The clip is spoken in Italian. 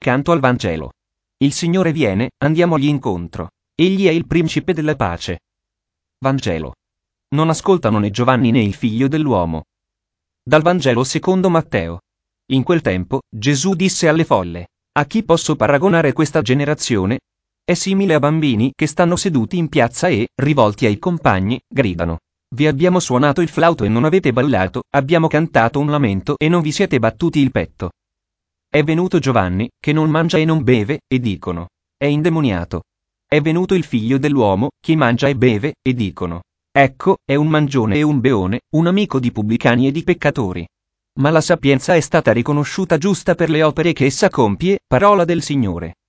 Canto al Vangelo. Il Signore viene, andiamogli incontro. Egli è il principe della pace. Vangelo. Non ascoltano né Giovanni né il figlio dell'uomo. Dal Vangelo secondo Matteo. In quel tempo, Gesù disse alle folle: a chi posso paragonare questa generazione? È simile a bambini che stanno seduti in piazza e, rivolti ai compagni, gridano: vi abbiamo suonato il flauto e non avete ballato, abbiamo cantato un lamento e non vi siete battuti il petto. È venuto Giovanni, che non mangia e non beve, e dicono: è indemoniato. È venuto il figlio dell'uomo, che mangia e beve, e dicono: ecco, è un mangione e un beone, un amico di pubblicani e di peccatori. Ma la sapienza è stata riconosciuta giusta per le opere che essa compie, parola del Signore.